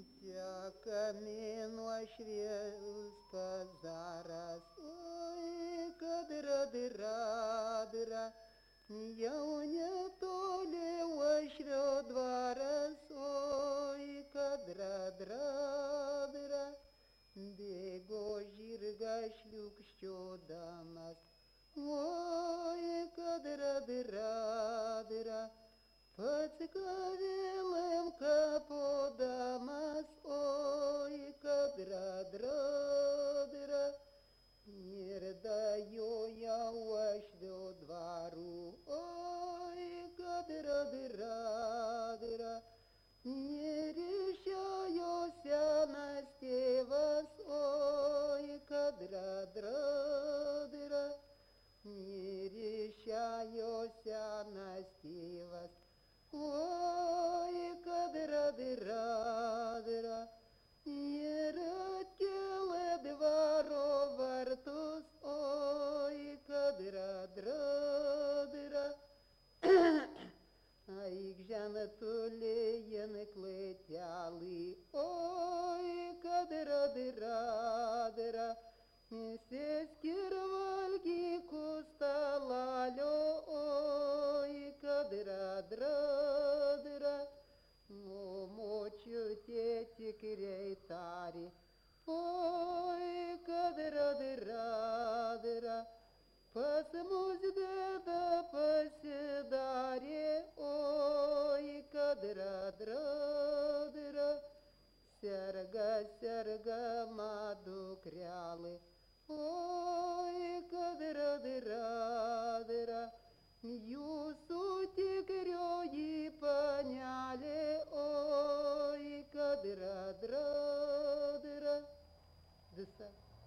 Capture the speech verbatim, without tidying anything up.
Тяками ношрелска зараз, ой, кадра дыра дыра, я у не то ли ошро два раз, ой, кадра дра дыра, бего жирга шлюк що до нас, ой, кадра дыра дыра. Подсковелым каподамас, ой, кадра-дра-дра, не даю я ваш до двору, ой, кадра-дра-дра, не решаюся на вас, ой, кадра-дра-дра, не решаюся на вас. Ой, кадра-дыра-дыра, не радкеле дворо вартус, ой, кадра-дра-дыра. Ай, гжана тулеяны клетяли, ой, кадра-дыра-дыра, сескир вальги кусталалё, ой, кадра-дра-дыра, но мочу тети крейтари, ой, кадра-дыра-дыра, посмусь деда поседаре, ой, кадра-дра-дыра, серга-серга маду кряли, ой, кадра-дыра-дыра, юсу тигрёи поняли, ой, кадра-дра-дыра.